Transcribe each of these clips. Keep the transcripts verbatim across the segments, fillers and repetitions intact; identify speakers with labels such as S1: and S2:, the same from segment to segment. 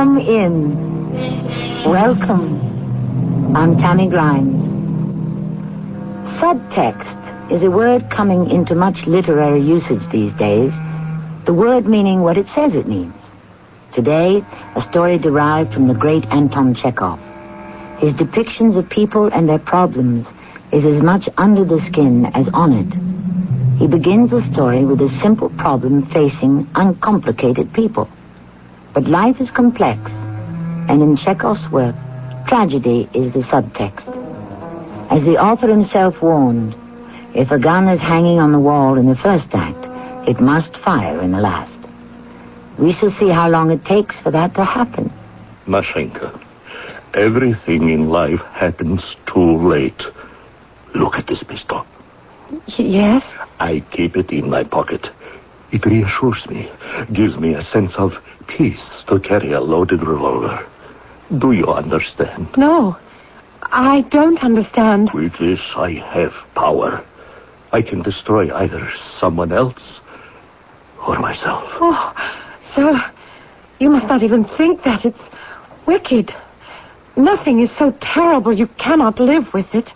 S1: Come in. Welcome. I'm Tammy Grimes. Subtext is a word coming into much literary usage these days, the word meaning what it says it means. Today, a story derived from the great Anton Chekhov. His depictions of people and their problems is as much under the skin as on it. He begins the story with a simple problem facing uncomplicated people. But life is complex, and in Chekhov's work, tragedy is the subtext. As the author himself warned, if a gun is hanging on the wall in the first act, it must fire in the last. We shall see how long it takes for that to happen.
S2: Mashenka, everything in life happens too late. Look at this pistol.
S1: Yes?
S2: I keep it in my pocket. It reassures me, gives me a sense of peace to carry a loaded revolver. Do you understand?
S1: No, I don't understand.
S2: With this, I have power. I can destroy either someone else or myself.
S1: Oh, sir, you must not even think that. It's wicked. Nothing is so terrible you cannot live with it.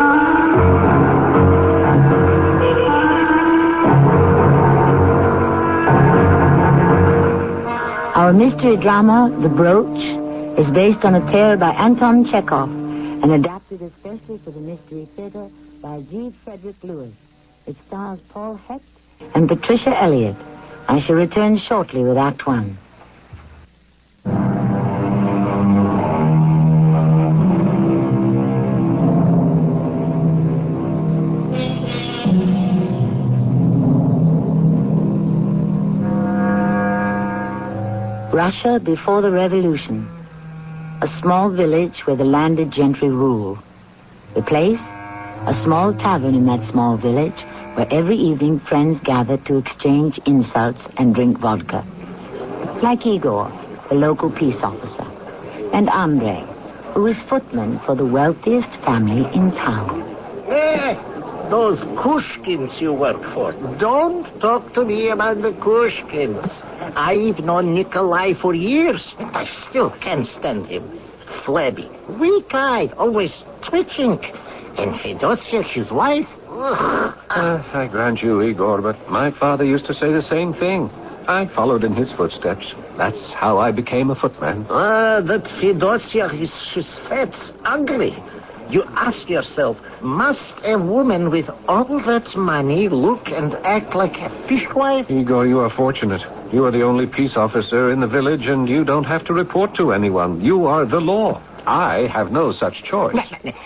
S1: Our mystery drama, The Brooch, is based on a tale by Anton Chekhov and adapted especially for the Mystery Theater by G. Frederick Lewis. It stars Paul Hecht and Patricia Elliott. I shall return shortly with Act One. Russia before the Revolution. A small village where the landed gentry rule. The place? A small tavern in that small village where every evening friends gather to exchange insults and drink vodka. Like Igor, the local peace officer, and Andrei, who is footman for the wealthiest family in town.
S3: Eh, those Kushkins you work for. Don't talk to me about the Kushkins. I've known Nikolai for years, and I still can't stand him. Flabby, weak-eyed, always twitching. And Fedosia, his wife, ugh.
S4: Uh, I grant you, Igor, but my father used to say the same thing. I followed in his footsteps. That's how I became a footman.
S3: Ah, uh, that Fedosia is she's fat, ugly. You ask yourself, must a woman with all that money look and act like a fishwife?
S4: Igor, you are fortunate. You are the only peace officer in the village, and you don't have to report to anyone. You are the law. I have no such choice.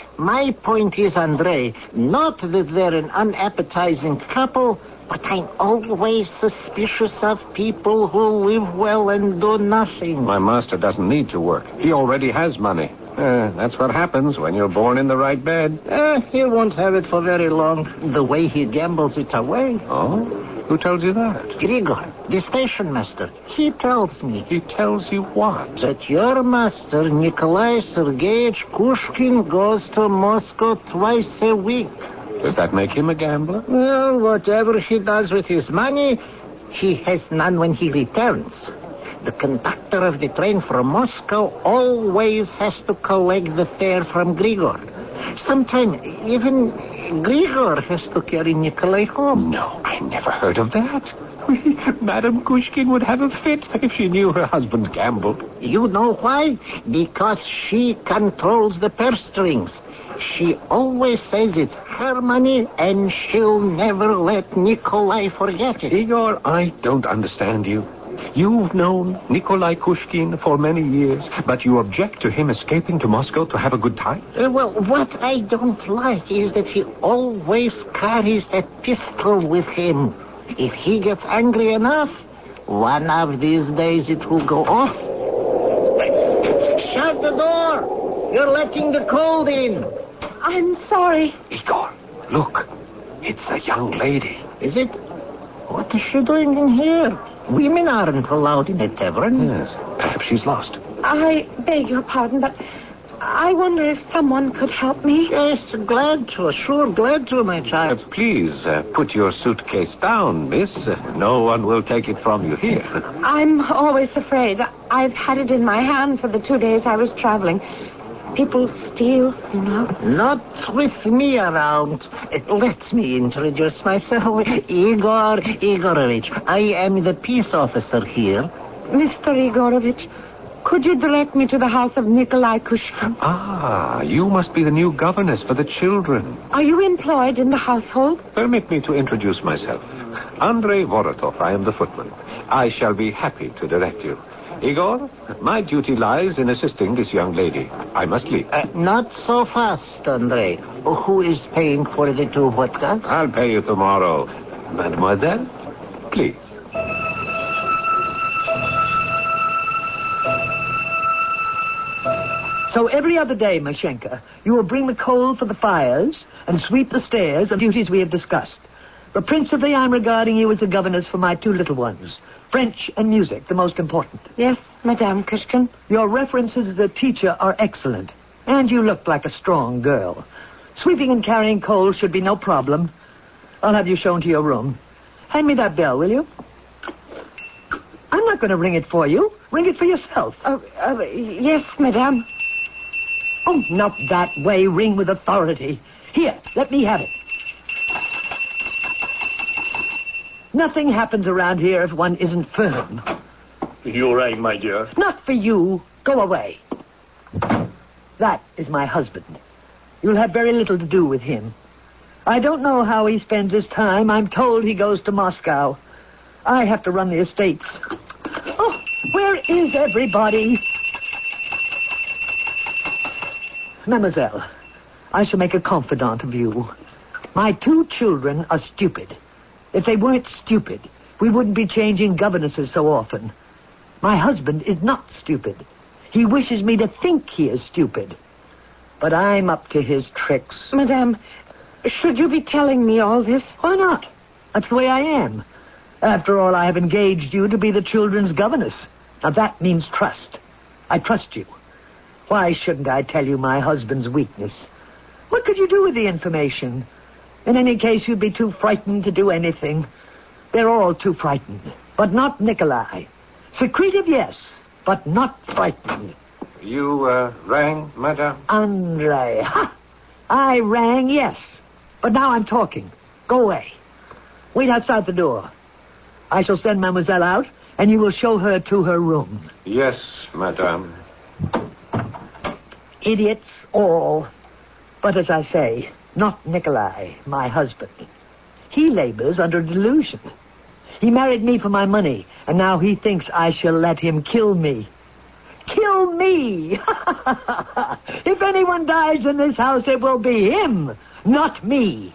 S3: My point is, Andrei, not that they're an unappetizing couple, but I'm always suspicious of people who live well and do nothing.
S4: My master doesn't need to work. He already has money. Uh, that's what happens when you're born in the right bed.
S3: Uh, he won't have it for very long, the way he gambles it away.
S4: Oh? Who tells you that?
S3: Grigor, the station master. He tells me.
S4: He tells you what?
S3: That your master, Nikolai Sergeyevich Kushkin, goes to Moscow twice a week.
S4: Does that make him a gambler?
S3: Well, whatever he does with his money, he has none when he returns. The conductor of the train from Moscow always has to collect the fare from Grigor. Sometimes even Grigor has to carry Nikolai home.
S4: No, I never heard of that. Madame Kushkin would have a fit if she knew her husband gambled.
S3: You know why? Because she controls the purse strings. She always says it's her money, and she'll never let Nikolai forget it.
S4: Igor, I don't understand you. You've known Nikolai Kushkin for many years, but you object to him escaping to Moscow to have a good time?
S3: Uh, well, what I don't like is that he always carries a pistol with him. If he gets angry enough, one of these days it will go off. Shut the door! You're letting the cold in.
S1: I'm sorry.
S4: Igor, look. It's a young lady.
S3: Is it? What is she doing in here? Women aren't allowed in a tavern.
S4: Yes. Perhaps she's lost.
S1: I beg your pardon, but
S5: I wonder if someone could help me.
S3: Yes, glad to. Sure, glad to, my
S4: Uh,
S3: child.
S4: please, uh, put your suitcase down, miss. Uh, no one will take it from you here.
S5: I'm always afraid. I've had it in my hand for the two days I was traveling. People steal, you know.
S3: Not with me around. Uh, Let me introduce myself. Igor Igorovich. I am the peace officer here.
S5: Mister Igorovich, could you direct me to the house of Nikolai Kushkin?
S4: Ah, you must be the new governess for the children.
S5: Are you employed in the household?
S4: Permit me to introduce myself. Andrei Vorotov, I am the footman. I shall be happy to direct you. Igor, my duty lies in assisting this young lady. I must leave.
S3: Uh, not so fast, Andrei. Who is paying for the two vodkas?
S4: I'll pay you tomorrow. Mademoiselle, please.
S6: So every other day, Mashenka, you will bring the coal for the fires and sweep the stairs and duties we have discussed. But principally I'm regarding you as a governess for my two little ones. French and music, the most important.
S5: Yes, Madame Kushkin.
S6: Your references as a teacher are excellent. And you look like a strong girl. Sweeping and carrying coal should be no problem. I'll have you shown to your room. Hand me that bell, will you? I'm not going to ring it for you. Ring it for yourself.
S5: Uh, uh, yes, Madame.
S6: Oh, not that way. Ring with authority. Here, let me have it. Nothing happens around here if one isn't firm.
S2: You rang, my dear.
S6: Not for you. Go away. That is my husband. You'll have very little to do with him. I don't know how he spends his time. I'm told he goes to Moscow. I have to run the estates. Oh, where is everybody? Mademoiselle, I shall make a confidant of you. My two children are stupid. If they weren't stupid, we wouldn't be changing governesses so often. My husband is not stupid. He wishes me to think he is stupid. But I'm up to his tricks.
S5: Madame, should you be telling me all this?
S6: Why not? That's the way I am. After all, I have engaged you to be the children's governess. Now that means trust. I trust you. Why shouldn't I tell you my husband's weakness? What could you do with the information? In any case, you'd be too frightened to do anything. They're all too frightened. But not Nikolai. Secretive, yes, but not frightened.
S4: You, uh, rang, madame?
S6: Andrei. Ha! I rang, yes. But now I'm talking. Go away. Wait outside the door. I shall send Mademoiselle out, and you will show her to her room.
S4: Yes, madame.
S6: Idiots, all. But as I say, not Nikolai, my husband. He labors under delusion. He married me for my money, and now he thinks I shall let him kill me. Kill me! If anyone dies in this house, it will be him, not me.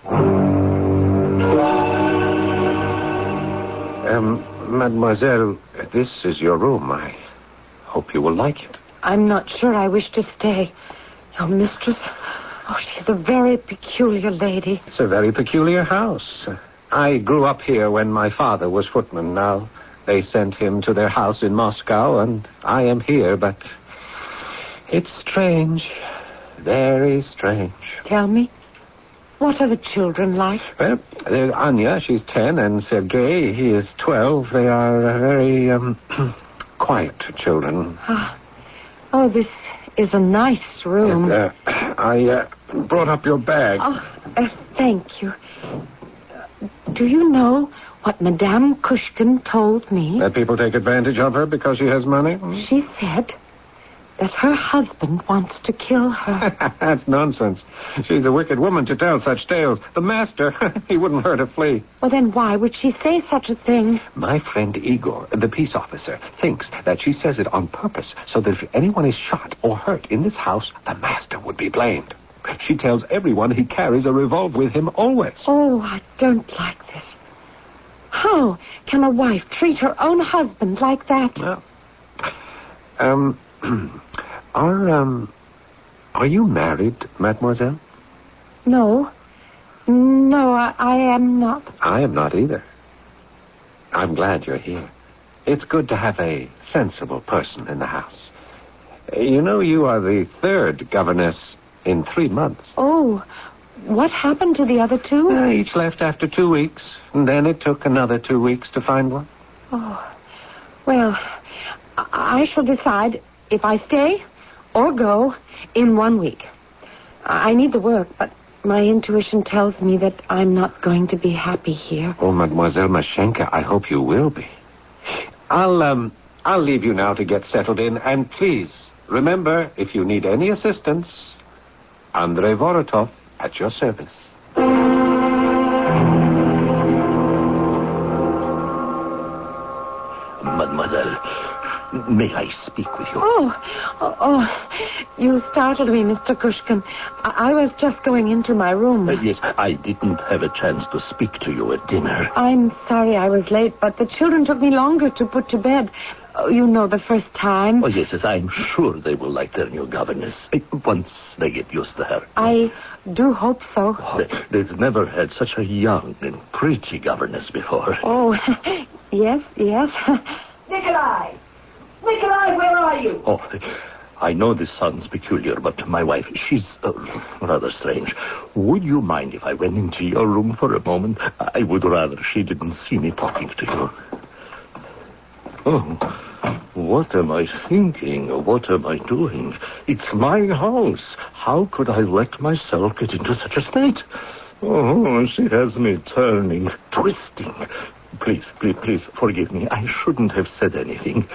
S4: Um, mademoiselle, this is your room. I hope you will like it.
S5: I'm not sure I wish to stay. Your mistress, oh, she's a very peculiar lady.
S4: It's a very peculiar house. I grew up here when my father was footman. Now, they sent him to their house in Moscow, and I am here, but it's strange. Very strange.
S5: Tell me, what are the children like?
S4: Well, there's Anya, she's ten, and Sergei, he is twelve. They are uh, very, um, quiet children.
S5: Ah, oh, this is a nice room.
S4: Yes, uh, I uh, brought up your bag.
S5: Oh, uh, thank you. Uh, do you know what Madame Kushkin told me?
S4: That people take advantage of her because she has money? Hmm?
S5: She said that her husband wants to kill her.
S4: That's nonsense. She's a wicked woman to tell such tales. The master, he wouldn't hurt a flea.
S5: Well, then why would she say such a thing?
S4: My friend Igor, the peace officer, thinks that she says it on purpose so that if anyone is shot or hurt in this house, the master would be blamed. She tells everyone he carries a revolver with him always.
S5: Oh, I don't like this. How can a wife treat her own husband like that?
S4: Well, um, are, um, are you married, mademoiselle?
S5: No. No, I, I am not.
S4: I am not either. I'm glad you're here. It's good to have a sensible person in the house. You know, you are the third governess in three months.
S5: Oh, what happened to the other two?
S4: Uh, each left after two weeks, and then it took another two weeks to find one.
S5: Oh, well, I shall decide if I stay or go in one week. I need the work, but my intuition tells me that I'm not going to be happy here.
S4: Oh, Mademoiselle Mashenka, I hope you will be. I'll, um, I'll leave you now to get settled in, and please, remember, if you need any assistance, Andrei Vorotov at your service.
S2: Mademoiselle, may I speak with you?
S5: Oh, oh, oh, you startled me, Mister Kushkin. I, I was just going into my room.
S2: Uh, yes, I didn't have a chance to speak to you at dinner.
S5: I'm sorry I was late, but the children took me longer to put to bed. Oh, you know, the first time.
S2: Oh, yes, yes, I'm sure they will like their new governess uh, once they get used to her.
S5: I do hope so.
S2: Oh, they, they've never had such a young and pretty governess before.
S5: Oh, yes, yes.
S6: Nikolai! Nikolai, where are you?
S2: Oh, I know this sounds peculiar, but my wife, she's uh, rather strange. Would you mind if I went into your room for a moment? I would rather she didn't see me talking to you. Oh, what am I thinking? What am I doing? It's my house. How could I let myself get into such a state? Oh, she has me turning, twisting. Please, please, please, forgive me. I shouldn't have said anything.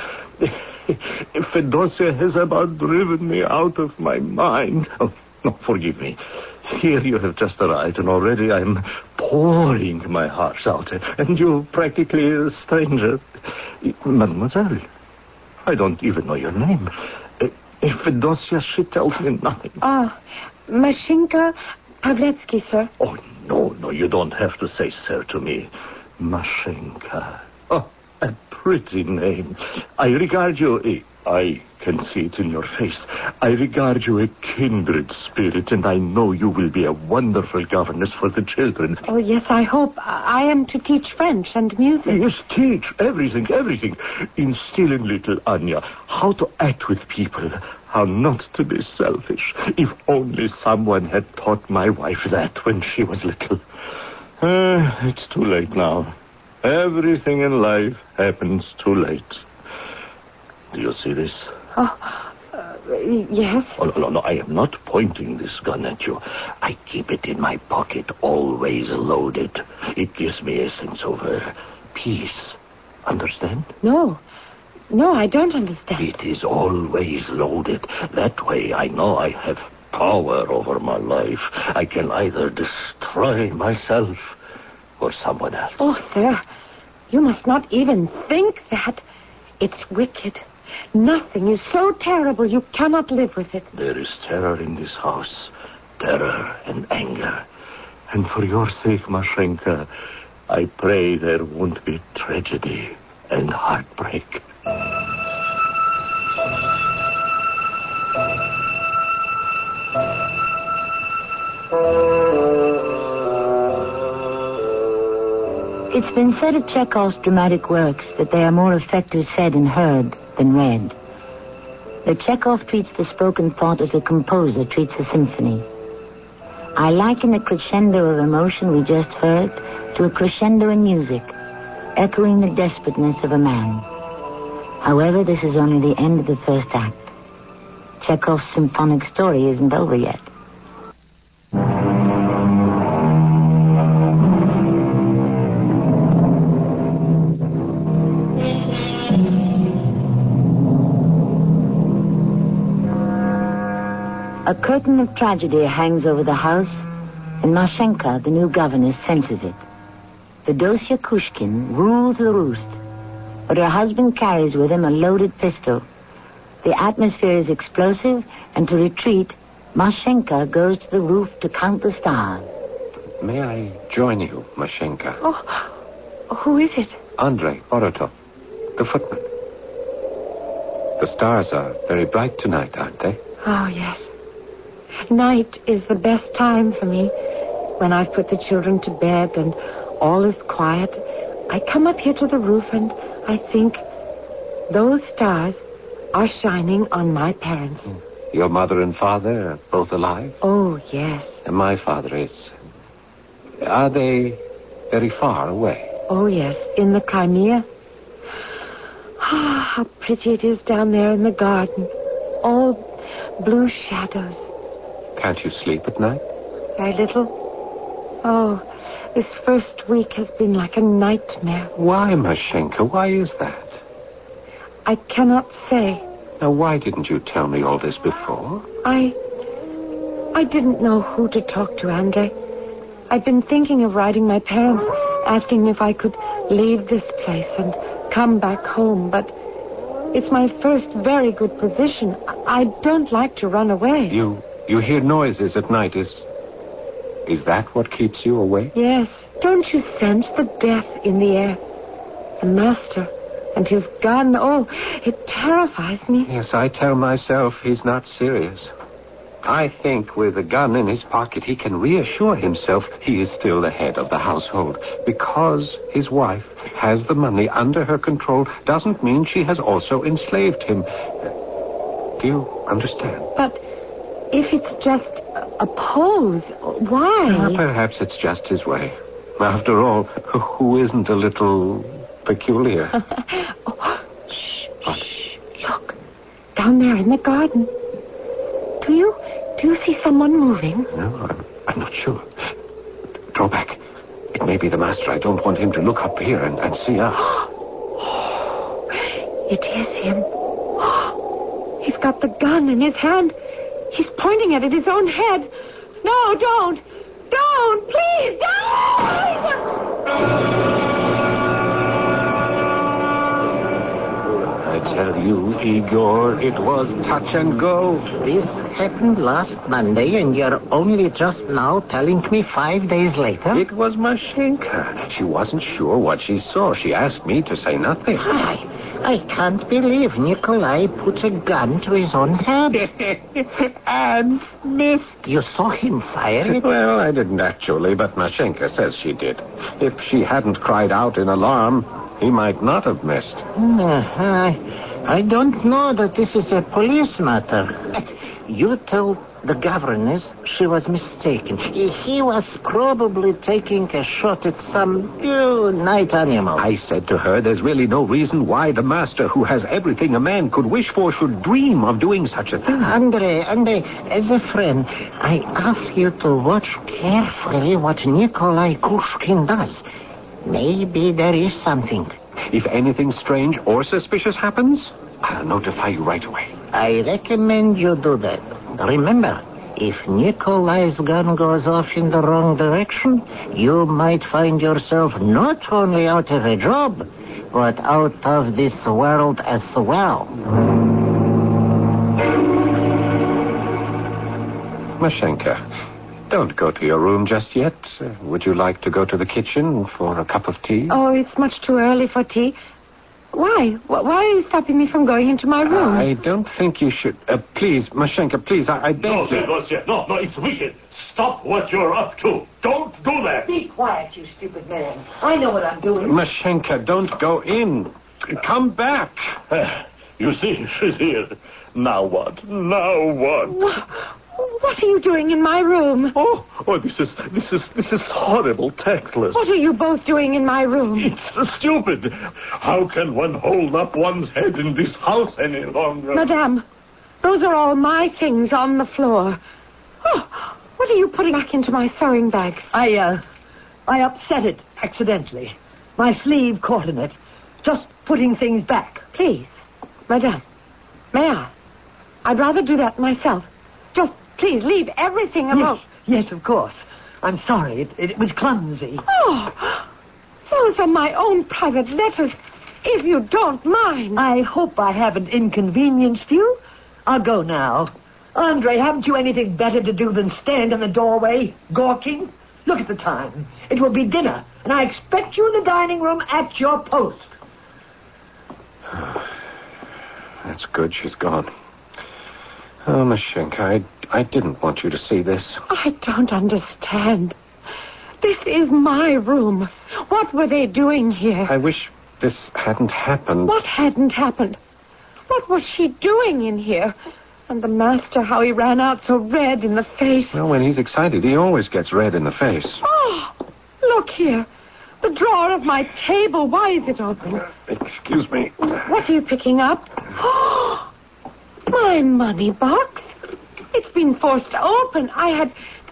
S2: Fedosia has about driven me out of my mind. Oh, no, forgive me. Here you have just arrived, and already I'm pouring my heart out, and you're practically a stranger. Mademoiselle, I don't even know your name. If Fedosia, she tells me nothing.
S5: Oh, Mashenka Pavletsky, sir.
S2: Oh, no, no, you don't have to say sir to me. Mashenka. Oh, a pretty name. I regard you... I can see it in your face. I regard you a kindred spirit, and I know you will be a wonderful governess for the children.
S5: Oh, yes, I hope. I am to teach French and music.
S2: Yes, teach everything, everything. Instill in little Anya how to act with people, how not to be selfish. If only someone had taught my wife that when she was little. Uh, it's too late now. Everything in life happens too late. Do you see this?
S5: Oh, uh, yes.
S2: Oh, no, no, no, I am not pointing this gun at you. I keep it in my pocket, always loaded. It gives me a sense of uh, peace. Understand?
S5: No. No, I don't understand.
S2: It is always loaded. That way I know I have power over my life. I can either destroy myself or someone else.
S5: Oh, sir, you must not even think that. It's wicked. Nothing is so terrible you cannot live with it.
S2: There is terror in this house. Terror and anger. And for your sake, Mashenka, I pray there won't be tragedy and heartbreak.
S1: It's been said of Chekhov's dramatic works that they are more effective said and heard than read. That Chekhov treats the spoken thought as a composer treats a symphony. I liken the crescendo of emotion we just heard to a crescendo in music, echoing the desperateness of a man. However, this is only the end of the first act. Chekhov's symphonic story isn't over yet. A curtain of tragedy hangs over the house, and Mashenka, the new governess, senses it. Fedosia Kushkin rules the roost, but her husband carries with him a loaded pistol. The atmosphere is explosive, and to retreat, Mashenka goes to the roof to count the stars.
S4: May I join you, Mashenka?
S5: Oh, who is it?
S4: Andrei Vorotov, the footman. The stars are very bright tonight, aren't they?
S5: Oh, yes. Night is the best time for me. When I've put the children to bed and all is quiet, I come up here to the roof and I think those stars are shining on my parents.
S4: Your mother and father are both alive?
S5: Oh, yes.
S4: And my father is. Are they very far away?
S5: Oh, yes, in the Crimea. Ah, how pretty it is down there in the garden. All blue shadows.
S4: Can't you sleep at night?
S5: Very little. Oh, this first week has been like a nightmare.
S4: Why, Mashenka? Why is that?
S5: I cannot say.
S4: Now, why didn't you tell me all this before?
S5: I... I didn't know who to talk to, Andre. I've been thinking of writing my parents, asking if I could leave this place and come back home, but it's my first very good position. I don't like to run away.
S4: You you hear noises at night. Is is that what keeps you awake?
S5: Yes. Don't you sense the death in the air? The master and his gun. Oh, it terrifies me.
S4: Yes, I tell myself he's not serious. I think with a gun in his pocket, he can reassure himself he is still the head of the household. Because his wife has the money under her control doesn't mean she has also enslaved him. Do you understand?
S5: But if it's just a pose, why?
S4: Well, perhaps it's just his way. After all, who isn't a little peculiar?
S5: Oh, shh, shh, look. Down there in the garden. Do you... Do you see someone moving?
S4: No, I'm, I'm not sure. Draw back. It may be the master. I don't want him to look up here and, and see us.
S5: Oh, it is him. Oh, he's got the gun in his hand. He's pointing it at his own head. No, don't. Don't. Please, don't.
S4: I tell you, Igor, it was touch and go.
S3: This happened last Monday, and you're only just now telling me five days later?
S4: It was Mashenka. She wasn't sure what she saw. She asked me to say nothing.
S3: I, I can't believe Nikolai put a gun to his own head.
S4: And missed.
S3: You saw him fire it?
S4: Well, I didn't actually, but Mashenka says she did. If she hadn't cried out in alarm, he might not have missed.
S3: Uh, I, I don't know that this is a police matter. You told the governess she was mistaken. He was probably taking a shot at some uh, night animal.
S4: I said to her there's really no reason why the master, who has everything a man could wish for, should dream of doing such a thing.
S3: Andre, Andre, as a friend, I ask you to watch carefully what Nikolai Kushkin does. Maybe there is something.
S4: If anything strange or suspicious happens, I'll notify you right away.
S3: I recommend you do that. Remember, if Nikolai's gun goes off in the wrong direction, you might find yourself not only out of a job, but out of this world as well.
S4: Mashenka, don't go to your room just yet. Uh, would you like to go to the kitchen for a cup of tea?
S5: Oh, it's much too early for tea. Why? Why are you stopping me from going into my room?
S4: I don't think you should. Uh, please, Mashenka, please, I, I beg
S2: no,
S4: you.
S2: No, no, no, it's wicked. Stop what you're up to. Don't do that.
S6: Be quiet, you stupid man. I know what I'm doing.
S4: Mashenka, don't go in. Come back.
S2: Uh, you see, she's here. Now what? Now what?
S5: What, what are you doing in my room?
S2: Oh, oh, this is this is this is horrible, tactless.
S5: What are you both doing in my room?
S2: It's uh, stupid. How can one hold up one's head in this house any longer?
S5: Madame, those are all my things on the floor. Oh, what are you putting back into my sewing bag?
S6: I, uh, I upset it accidentally. My sleeve caught in it. Just putting things back.
S5: Please, Madame, may I? I'd rather do that myself. Just please leave everything alone.
S6: Yes, yes, of course. I'm sorry. It, it, it was clumsy.
S5: Oh, those are my own private letters. If you don't mind.
S6: I hope I haven't inconvenienced you. I'll go now. Andre, haven't you anything better to do than stand in the doorway, gawking? Look at the time. It will be dinner, and I expect you in the dining room at your post.
S4: That's good. She's gone. Oh, Mashenka, I, I didn't want you to see this.
S5: I don't understand. This is my room. What were they doing here?
S4: I wish this hadn't happened.
S5: What hadn't happened? What was she doing in here? And the master, how he ran out so red in the face.
S4: Well, when he's excited, he always gets red in the face.
S5: Oh, look here. The drawer of my table. Why is it open?
S4: Excuse me.
S5: What are you picking up? Oh, my money box. It's been forced open. I had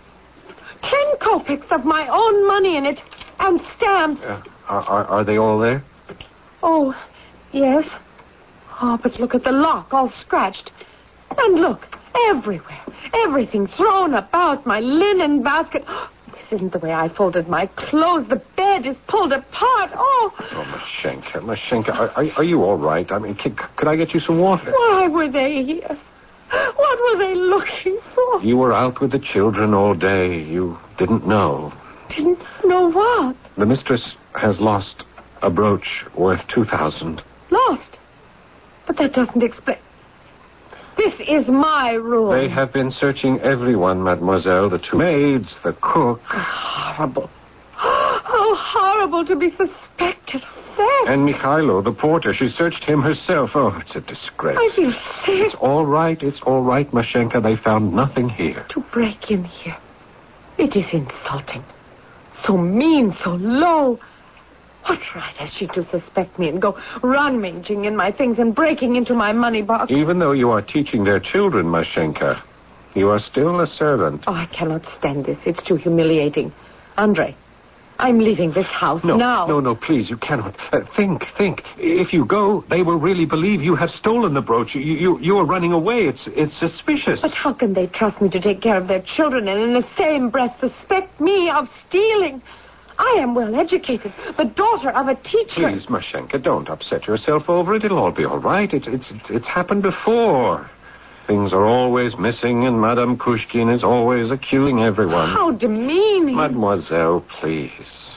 S5: ten kopecks of my own money in it and stamps.
S4: Uh, are, are, are they all there?
S5: Oh, yes. Oh, but look at the lock, all scratched. And look, everywhere. Everything thrown about. My linen basket. This isn't the way I folded my clothes. The bed is pulled apart. Oh.
S4: Oh, Mashenka, Mashenka, are, are, are you all right? I mean, could, could I get you some water?
S5: Why were they here? What were they looking for?
S4: You were out with the children all day. You didn't know.
S5: Didn't know what?
S4: The mistress has lost a brooch worth two thousand.
S5: Lost? But that doesn't explain... This is my room.
S4: They have been searching everyone, mademoiselle. The two maids, the cook.
S5: Horrible. How horrible to be suspected of theft.
S4: And Mikhailo, the porter. She searched him herself. Oh, it's a disgrace.
S5: I feel sick.
S4: It's all right. It's all right, Mashenka. They found nothing here.
S5: To break in here. It is insulting. So mean, so low. What right has she to suspect me and go rummaging in my things and breaking into my money box?
S4: Even though you are teaching their children, Mashenka, you are still a servant.
S5: Oh, I cannot stand this. It's too humiliating. Andre, I'm leaving this house
S4: no,
S5: now.
S4: No, no, please, you cannot. Uh, think, think. If you go, they will really believe you have stolen the brooch. You, you, you are running away. It's, it's suspicious.
S5: But how can they trust me to take care of their children and in the same breath suspect me of stealing? I am well educated, the daughter of a teacher.
S4: Please, Mashenka, don't upset yourself over it. It'll all be all right. It's, it's, it's happened before. Things are always missing, and Madame Kushkin is always accusing everyone.
S5: How demeaning.
S4: Mademoiselle, please.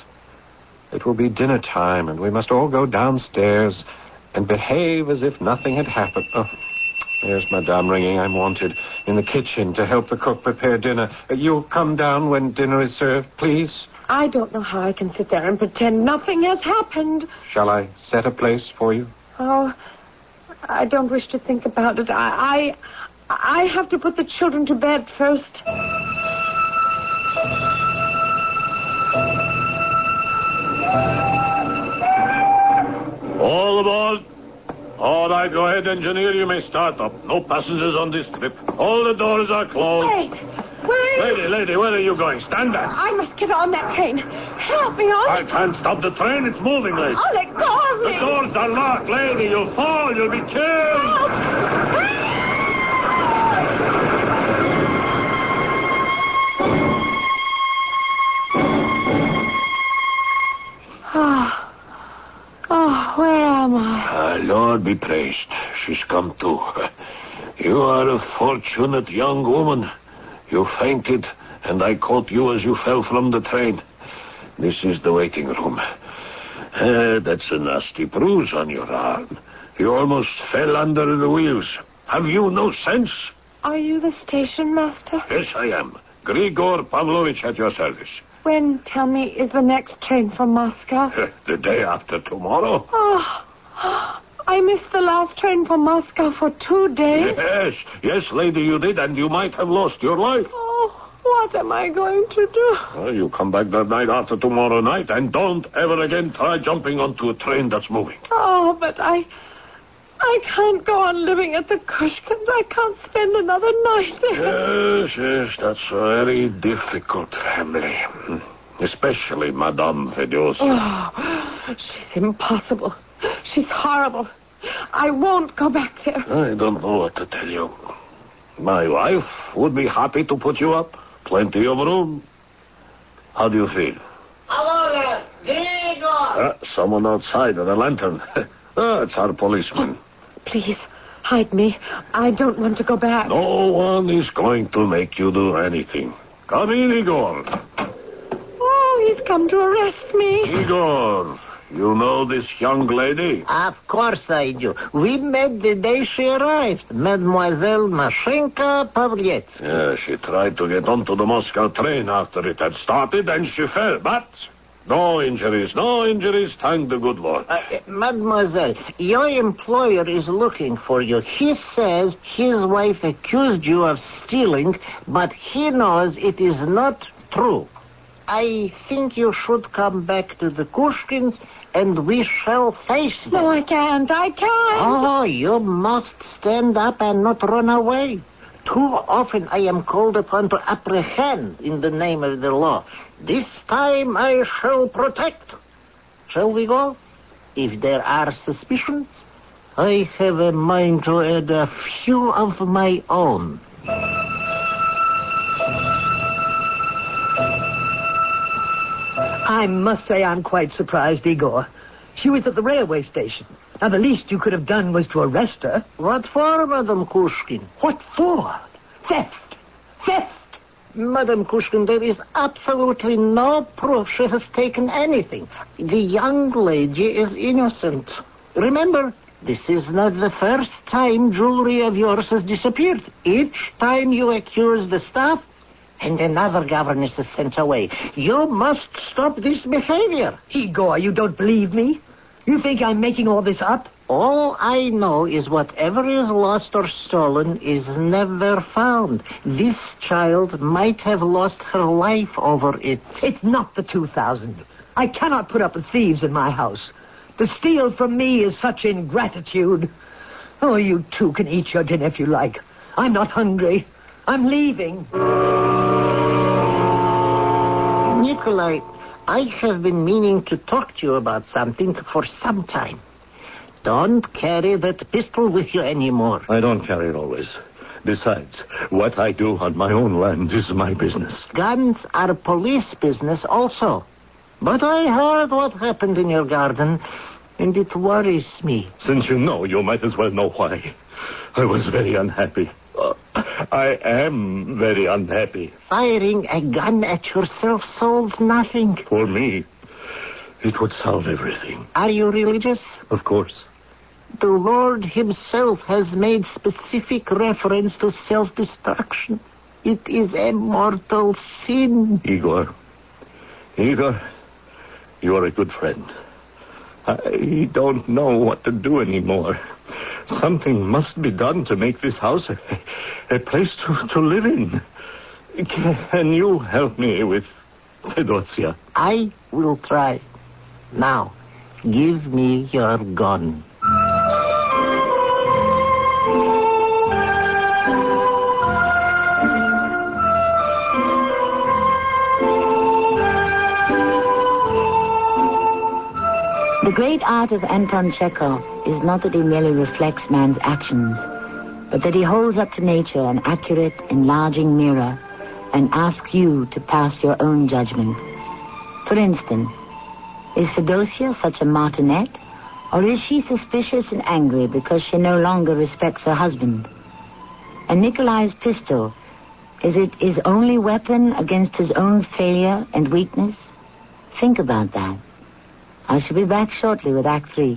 S4: It will be dinner time, and we must all go downstairs and behave as if nothing had happened. Oh, there's Madame ringing. I'm wanted in the kitchen to help the cook prepare dinner. Uh, you'll come down when dinner is served, please?
S5: I don't know how I can sit there and pretend nothing has happened.
S4: Shall I set a place for you?
S5: Oh, I don't wish to think about it. I, I, I have to put the children to bed first.
S2: All aboard. All right, go ahead, engineer. You may start up. No passengers on this trip. All the doors are closed.
S5: Wait. Where are you?
S2: Lady, lady, where are you going? Stand back.
S5: I must get on that train. Help me on.
S2: I can't stop the train. It's moving, lady.
S5: Oh, let go of me.
S2: The doors are locked, lady. You'll fall. You'll be killed.
S5: Help. Oh. Oh, where am I?
S2: Uh, Lord be praised. She's come to. You are a fortunate young woman. You fainted, and I caught you as you fell from the train. This is the waiting room. Uh, that's a nasty bruise on your arm. You almost fell under the wheels. Have you no sense?
S5: Are you the station master?
S2: Yes, I am. Grigor Pavlovich at your service.
S5: When, tell me, is the next train from Moscow?
S2: The day after tomorrow.
S5: Oh, I missed the last train from Moscow for two days.
S2: Yes, yes, lady, you did, and you might have lost your life.
S5: Oh, what am I going to do?
S2: Well, you come back the night after tomorrow night, and don't ever again try jumping onto a train that's moving.
S5: Oh, but I... I can't go on living at the Kushkins. I can't spend another night there.
S2: Yes, yes, that's a very difficult family. Especially Madame Fedosya.
S5: Oh, she's impossible. She's horrible. I won't go back there.
S2: I don't know what to tell you. My wife would be happy to put you up. Plenty of room. How do you feel?
S3: Hello there, Grigor.
S2: Uh, someone outside with a lantern. Oh, it's our policeman.
S5: Please, hide me. I don't want to go back.
S2: No one is going to make you do anything. Come in, Igor.
S5: Oh, he's come to arrest me.
S2: Igor, you know this young lady?
S3: Of course I do. We met the day she arrived. Mademoiselle Mashenka Pavletsky.
S2: Yeah, she tried to get onto the Moscow train after it had started, and she fell. But No injuries, no injuries, thank the good Lord.
S3: Uh, mademoiselle, your employer is looking for you. He says his wife accused you of stealing, but he knows it is not true. I think you should come back to the Kushkins, and we shall face them.
S5: No, I can't. I can't.
S3: Oh, you must stand up and not run away. Too often I am called upon to apprehend in the name of the law. This time I shall protect. Shall we go? If there are suspicions, I have a mind to add a few of my own.
S6: I must say I'm quite surprised, Igor. She was at the railway station. Now, the least you could have done was to arrest her.
S3: What for, Madame Kushkin?
S6: What for? Theft! Theft!
S3: Madame Kushkin, there is absolutely no proof she has taken anything. The young lady is innocent. Remember, this is not the first time jewelry of yours has disappeared. Each time you accuse the staff, and another governess is sent away. You must stop this behavior.
S6: Igor, you don't believe me? You think I'm making all this up?
S3: All I know is whatever is lost or stolen is never found. This child might have lost her life over it.
S6: It's not the two thousand. I cannot put up with thieves in my house. To steal from me is such ingratitude. Oh, you two can eat your dinner if you like. I'm not hungry. I'm leaving.
S3: Nikolai, I have been meaning to talk to you about something for some time. Don't carry that pistol with you anymore.
S2: I don't carry it always. Besides, what I do on my own land is my business.
S3: Guns are police business also. But I heard what happened in your garden, and it worries me.
S2: Since you know, you might as well know why. I was very unhappy. Uh, I am very unhappy.
S3: Firing a gun at yourself solves nothing.
S2: For me, it would solve everything.
S3: Are you religious?
S2: Of course.
S3: The Lord himself has made specific reference to self-destruction. It is a mortal sin.
S2: Igor. Igor, you are a good friend. I don't know what to do anymore. Something must be done to make this house a, a place to, to live in. Can you help me with Fedosia?
S3: I will try. Now, give me your gun.
S1: The great art of Anton Chekhov is not that he merely reflects man's actions, but that he holds up to nature an accurate, enlarging mirror and asks you to pass your own judgment. For instance, is Fedosia such a martinet, or is she suspicious and angry because she no longer respects her husband? And Nikolai's pistol, is it his only weapon against his own failure and weakness? Think about that. I shall be back shortly with Act Three.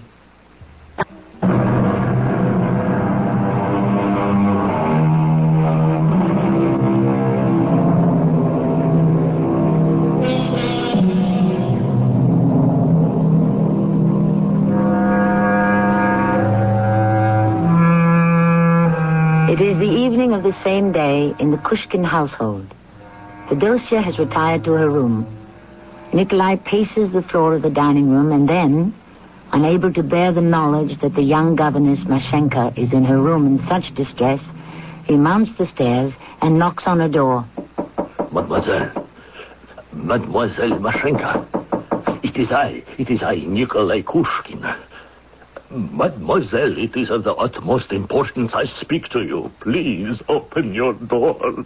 S1: It is the evening of the same day in the Kushkin household. Fedosia has retired to her room. Nikolai paces the floor of the dining room, and then, unable to bear the knowledge that the young governess Mashenka is in her room in such distress, he mounts the stairs and knocks on her door.
S2: Mademoiselle. Mademoiselle Mashenka. It is I. It is I, Nikolai Kushkin. Mademoiselle, it is of the utmost importance I speak to you. Please open your door.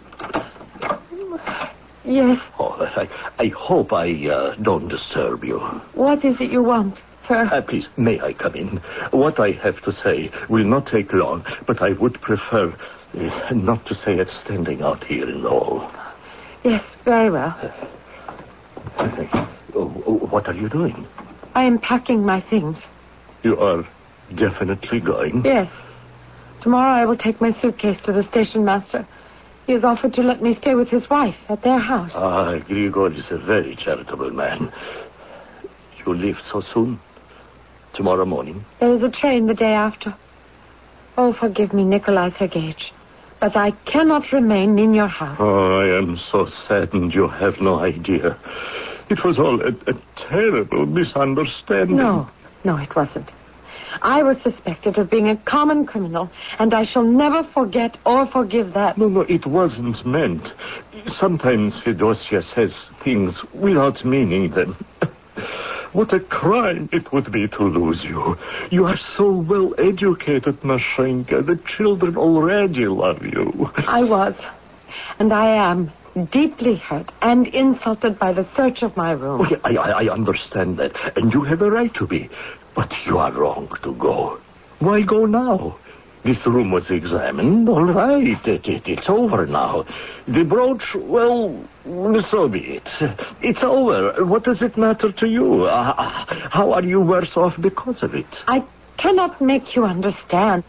S5: Yes.
S2: Oh, I, I hope I uh, don't disturb you.
S5: What is it you want, sir?
S2: Uh, please, may I come in? What I have to say will not take long, but I would prefer uh, not to say it standing out here in the hall.
S5: Yes, very well.
S2: Uh, what are you doing?
S5: I am packing my things.
S2: You are definitely going?
S5: Yes. Tomorrow I will take my suitcase to the station master. He has offered to let me stay with his wife at their house.
S2: Ah, Grigor is a very charitable man. you leave so soon? Tomorrow morning?
S5: There is a train the day after. Oh, forgive me, Nikolai Sergeyevich, but I cannot remain in your house.
S2: Oh, I am so saddened you have no idea. It was all a, a terrible misunderstanding.
S5: No, no, it wasn't. I was suspected of being a common criminal, and I shall never forget or forgive that.
S2: No, no, it wasn't meant. Sometimes Fedosia says things without meaning them. What a crime it would be to lose you. You are so well educated, Mashenka. The children already love you.
S5: I was, and I am, deeply hurt and insulted by the search of my room.
S2: Okay, I, I, I understand that, and you have a right to be. But you are wrong to go. Why go now? This room was examined. All right, it, it, it's over now. The brooch, well, so be it. It's over. What does it matter to you? Uh, how are you worse off because of it?
S5: I cannot make you understand.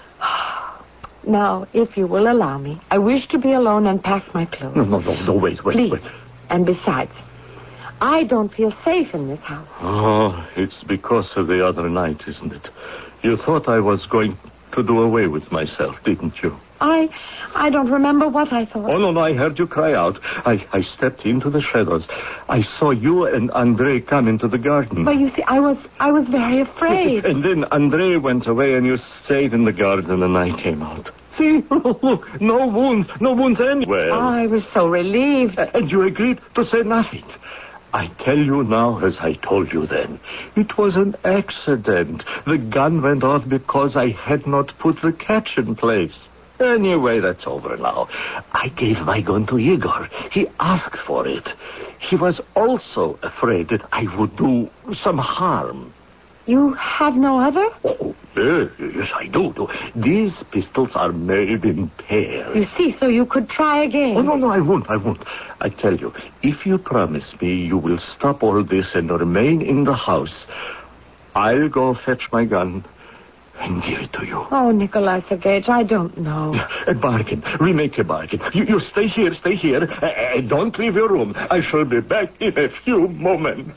S5: Now, if you will allow me, I wish to be alone and pack my clothes.
S2: No, no, no, no wait, wait,
S5: Please.
S2: wait.
S5: And besides, I don't feel safe in this house.
S2: Oh, it's because of the other night, isn't it? You thought I was going to do away with myself, didn't you?
S5: I I don't remember what I thought.
S2: Oh, no, no, I heard you cry out. I, I stepped into the shadows. I saw you and Andrei come into the garden.
S5: But you see, I was I was very afraid.
S2: And then Andrei went away and you stayed in the garden and I came out. See, look, no wounds, no wounds anywhere.
S5: I was so relieved.
S2: And you agreed to say nothing. I tell you now, as I told you then, it was an accident. The gun went off because I had not put the catch in place. Anyway, that's over now. I gave my gun to Igor. He asked for it. He was also afraid that I would do some harm.
S5: You have no other?
S2: Oh, yes, yes, I do. do. These pistols are made in pairs.
S5: You see, so you could try again.
S2: Oh, no, no, I won't, I won't. I tell you, if you promise me you will stop all this and remain in the house, I'll go fetch my gun and give it to you.
S5: Oh, Nikolai Sergeyevich, I don't know.
S2: A bargain. We make a bargain. You, you stay here, stay here. Uh, don't leave your room. I shall be back in a few moments.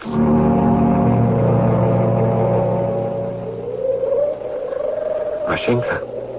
S4: Mashenka.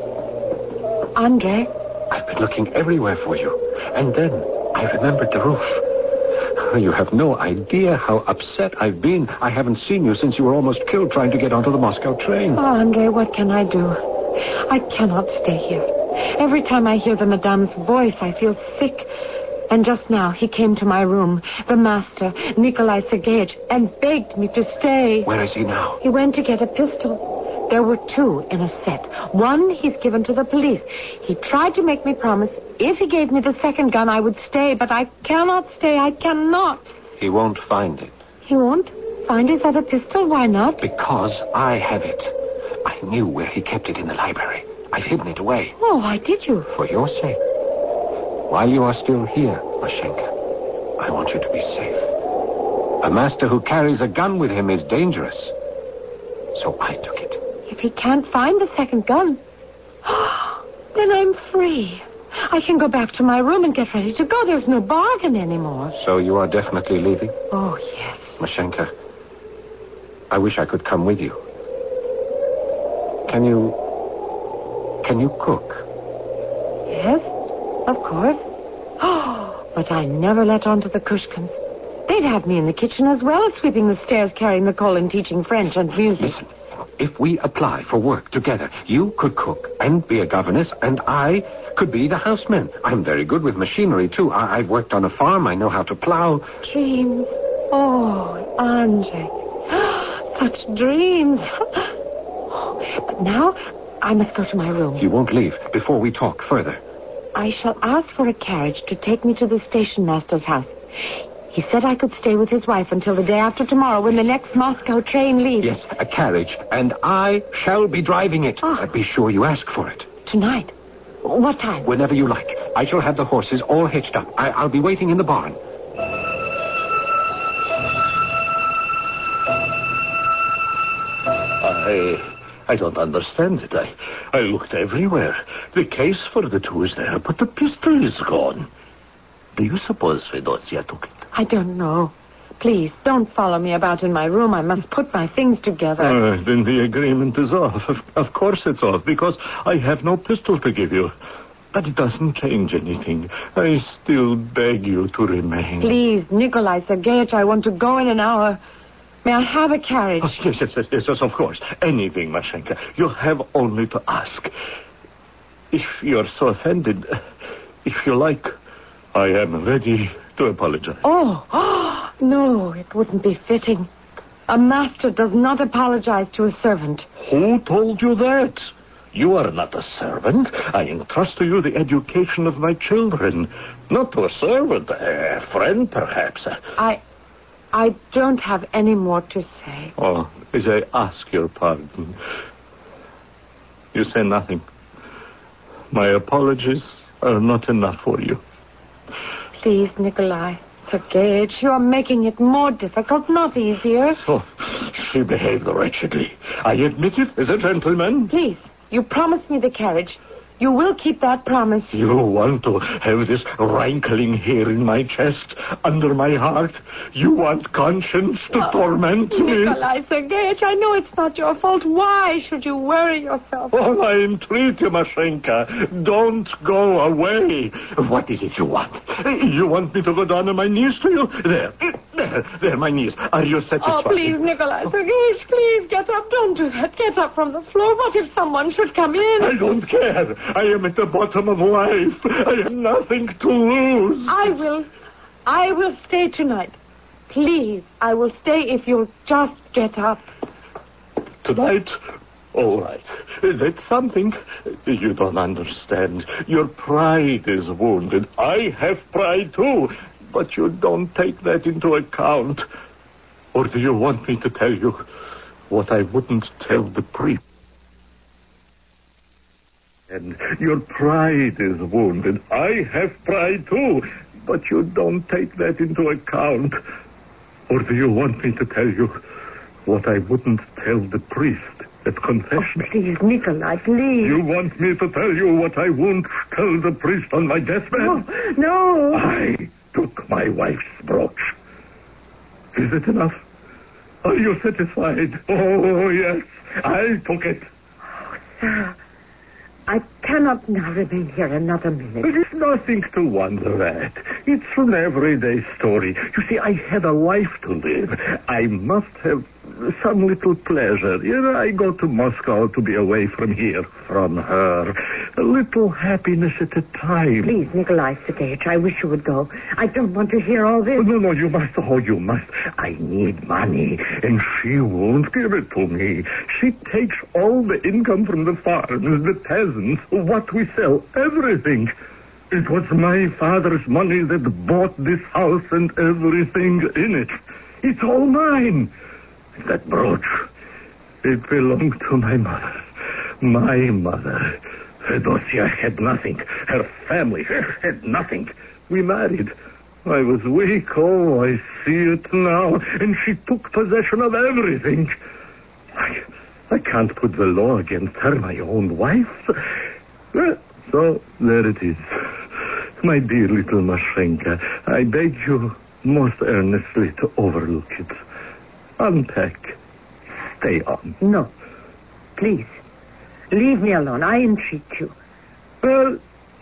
S5: Andrei?
S4: I've been looking everywhere for you. And then I remembered the roof. You have no idea how upset I've been. I haven't seen you since you were almost killed trying to get onto the Moscow train.
S5: Oh, Andrei, what can I do? I cannot stay here. Every time I hear the madame's voice, I feel sick. And just now, he came to my room, the master, Nikolai Sergeyevich, and begged me to stay.
S4: Where is he now?
S5: He went to get a pistol. There were two in a set. One he's given to the police. He tried to make me promise if he gave me the second gun, I would stay, but I cannot stay. I cannot.
S4: He won't find it.
S5: He won't find his other pistol? Why not?
S4: Because I have it. I knew where he kept it in the library. I've hidden it away.
S5: Oh, why did you?
S4: For your sake. While you are still here, Mashenka, I want you to be safe. A master who carries a gun with him is dangerous. So I took it.
S5: If he can't find the second gun, then I'm free. I can go back to my room and get ready to go. There's no bargain anymore.
S4: So you are definitely leaving?
S5: Oh, yes.
S4: Mashenka, I wish I could come with you. Can you... Can you cook?
S5: Yes, of course. Oh, but I never let on to the Kushkins. They'd have me in the kitchen as well as sweeping the stairs, carrying the coal, and teaching French and music.
S4: Listen, if we apply for work together, you could cook and be a governess, and I could be the houseman. I'm very good with machinery, too. I- I've worked on a farm. I know how to plow.
S5: Dreams. Oh, Andrei. Such dreams. But now, I must go to my room.
S4: You won't leave before we talk further.
S5: I shall ask for a carriage to take me to the station master's house. He said I could stay with his wife until the day after tomorrow when the next Moscow train leaves.
S4: Yes, a carriage, and I shall be driving it.
S5: Oh.
S4: Uh, be sure you ask for it.
S5: Tonight? What time?
S4: Whenever you like. I shall have the horses all hitched up. I- I'll be waiting in the barn.
S2: I... I don't understand it. I, I looked everywhere. The case for the two is there, but the pistol is gone. Do you suppose Fedosia took it?
S5: I don't know. Please, don't follow me about in my room. I must put my things together.
S2: Uh, then the agreement is off. Of, of course it's off, because I have no pistol to give you. But it doesn't change anything. I still beg you to remain.
S5: Please, Nikolai Sergeyevich, I want to go in an hour. May I have a carriage?
S2: Oh, yes, yes, yes, yes, yes, of course. Anything, Mashenka. You have only to ask. If you're so offended, if you like, I am ready to apologize.
S5: Oh, oh, no, it wouldn't be fitting. A master does not apologize to a servant.
S2: Who told you that? You are not a servant. I entrust to you the education of my children. Not to a servant, a friend, perhaps.
S5: I... I don't have any more to say.
S2: Oh, as I ask your pardon. You say nothing. My apologies are not enough for you.
S5: Please, Nikolai Sergeyevich, you are making it more difficult, not easier.
S2: Oh, she behaved wretchedly. I admit it as a gentleman.
S5: Please, you promised me the carriage. You will keep that promise.
S2: You want to have this rankling here in my chest, under my heart? You want conscience to
S5: oh,
S2: torment me?
S5: Nikolai Sergeyevich, I know it's not your fault. Why should you worry yourself?
S2: Oh, I entreat you, Mashenka. Don't go away. What is it you want? You want me to go down on my knees to you? There. There, there, my knees. Are you satisfied?
S5: Oh, please, Nikolai Sergeyevich, please, get up. Don't do that. Get up from the floor. What if someone should come in?
S2: I don't care. I am at the bottom of life. I have nothing to lose.
S5: I will. I will stay tonight. Please, I will stay if you'll just get up.
S2: Tonight? All right. That's something. You don't understand. Your pride is wounded. I have pride, too. But you don't take that into account. Or do you want me to tell you what I wouldn't tell the priest? And your pride is wounded. I have pride, too. But you don't take that into account. Or do you want me to tell you what I wouldn't tell the priest at confession?
S5: Oh, please, Nikolai, please.
S2: You want me to tell you what I won't tell the priest on my deathbed?
S5: No, no.
S2: I took my wife's brooch. Is it enough? Are you satisfied? Oh, yes, I took it.
S5: Oh, sir, I cannot now remain here another minute.
S2: There's nothing to wonder at. It's an everyday story. You see, I have a life to live. I must have some little pleasure. You know, I go to Moscow to be away from here, from her. A little happiness at a time.
S5: Please, Nikolai Sergeyevich, I wish you would go. I don't want to hear all this.
S2: Oh, no, no, you must. Oh, you must. I need money, and she won't give it to me. She takes all the income from the farms, the peasants, what we sell, everything. It was my father's money that bought this house and everything in it. It's all mine. That brooch, it belonged to my mother. My mother. Fedosia had nothing. Her family had nothing. We married. I was weak. Oh, I see it now. And she took possession of everything. I, I can't put the law against her, my own wife. Well, so there it is. My dear little Mashenka, I beg you most earnestly to overlook it. Unpack. Stay on.
S5: No. Please. Leave me alone. I entreat you.
S2: Well,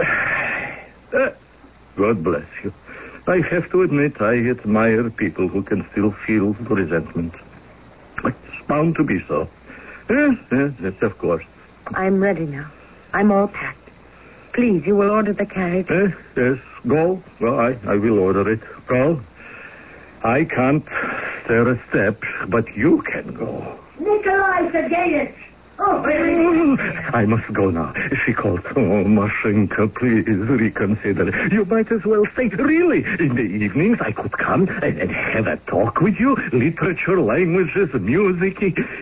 S2: uh, God bless you. I have to admit I admire people who can still feel resentment. It's bound to be so. Yes, yes, yes, of course.
S5: I'm ready now. I'm all packed. Please, you will order the carriage.
S2: Yes, yes. Go. Well, I, I will order it. Go. I can't stir a step, but you can go.
S5: Nikolai Sergeyevich! Oh,
S2: I must go now. She calls. Oh, Mashenka, please reconsider. You might as well stay. Really, in the evenings I could come and, and have a talk with you. Literature, languages, music.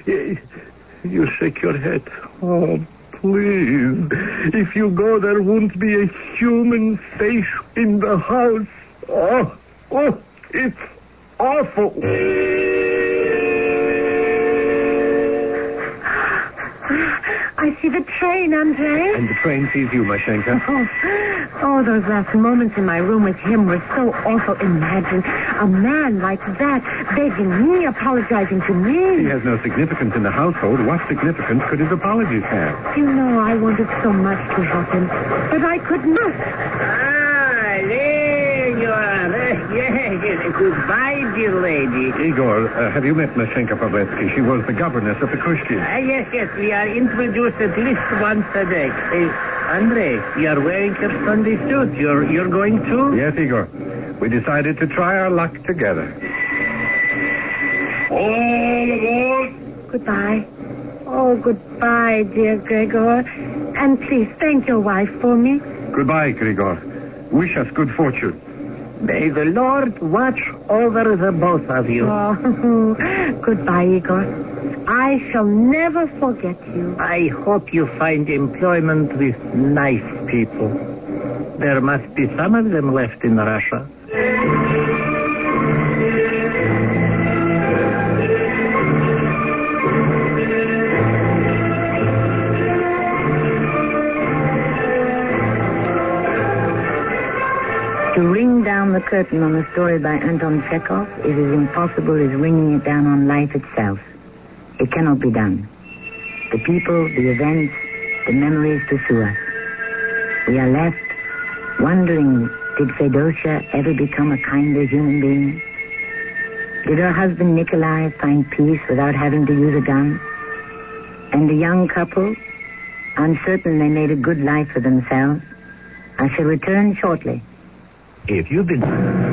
S2: You shake your head. Oh, please. If you go, there won't be a human face in the house. Oh, oh, it's awful.
S5: I see the train, Andrei.
S4: And the train sees you, Mashenka.
S5: Oh, oh, those last moments in my room with him were so awful. Imagine a man like that begging me, apologizing to me.
S4: He has no significance in the household. What significance could his apologies have?
S5: You know, I wanted so much to help him, but I could not.
S3: Ah, there you are. Yes, goodbye, dear lady.
S4: Igor, uh, have you met Mashenka Pavletsky? She was the governess at the Krushkin.
S3: Ah, yes, yes, we are introduced at least once a day. Uh, Andrei, you are wearing a Sunday suit. You're, you're going too?
S4: Yes, Igor. We decided to try our luck together.
S2: All aboard!
S5: Goodbye. Oh, goodbye, dear Gregor. And please thank your wife for me.
S4: Goodbye, Grigor. Wish us good fortune.
S3: May the Lord watch over the both of you.
S5: Oh, goodbye, Igor. I shall never forget you.
S3: I hope you find employment with nice people. There must be some of them left in Russia.
S1: To ring down the curtain on a story by Anton Chekhov is as impossible as ringing it down on life itself. It cannot be done. The people, the events, the memories pursue us. We are left wondering, did Fedosia ever become a kinder human being? Did her husband Nikolai find peace without having to use a gun? And the young couple, uncertain they made a good life for themselves, I shall return shortly.
S3: If you've been...